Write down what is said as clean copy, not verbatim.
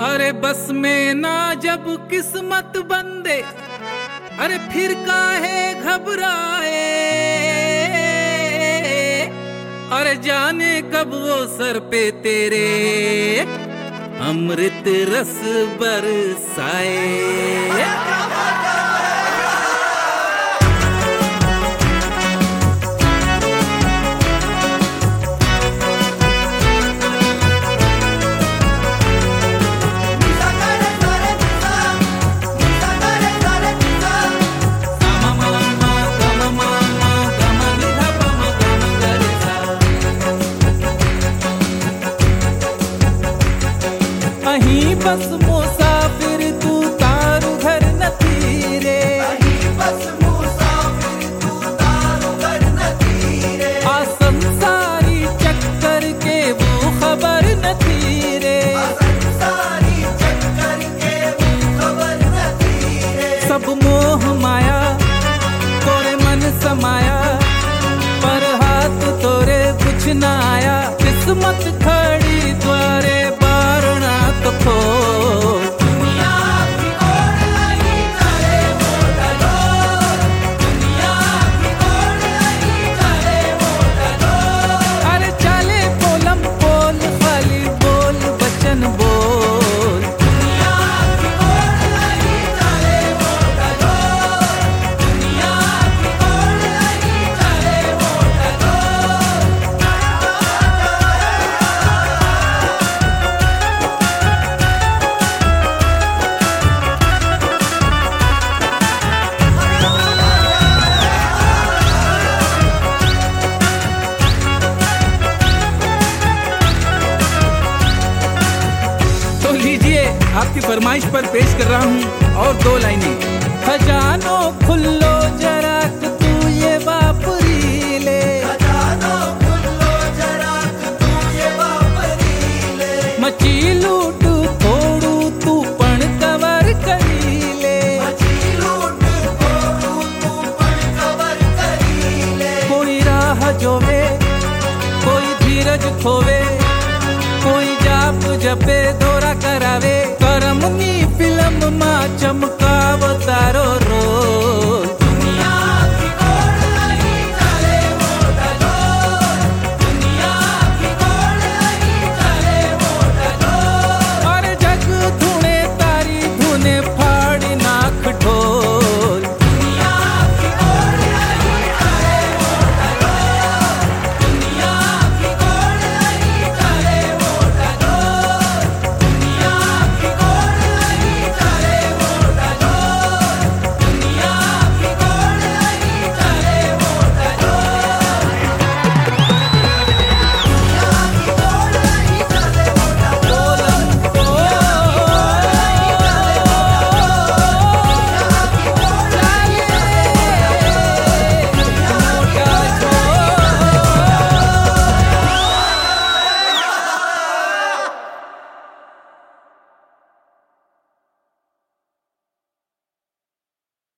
अरे बस में ना जब किस्मत बंदे, अरे फिर काहे घबराए। अरे जाने कब वो सर पे तेरे अमृत रस बरसाए। अहीं बस मुसाफिर तू तारू घर नथी रे। अहीं बस मुसाफिर तू तारू घर नथी रे। आ संसारी चक्कर के वो खबर नथी रे। संसारी चक्कर के वो खबर नथी रे। सब मोह माया तोरे मन समाया, पर हाथ तोरे कुछ ना आया। किस्मत खड़ी द्वारे बारना तो खोल। दुनिया की गोड़ लगी चले मोटा डोर। दुनिया की गोड़ लगी चले मोटा डोर। अरे चले पोलम पोल खाली बोल बचन बोल। दुनिया की गोड़ लगी चले मोटा डोर। दुनिया की गोड़ लगी चले मोटा डोर। तो लीजिए आपकी फरमाइश पर पेश कर रहा हूँ और दो लाइनें। खजानो खुल्लो जरा तू ये वापरी ले। खजानो खुल्लो जरा तू ये वापरी ले। मची लूट थोड़ू तू पण कवर करी ले। मची लूट थोड़ू तू पण कवर करी ले। कोई राह जोवे कोई धीरज खोवे, कोई जाप जपे दौरा करावे। करमनी फिल्म मा चमकाव तारो रोल।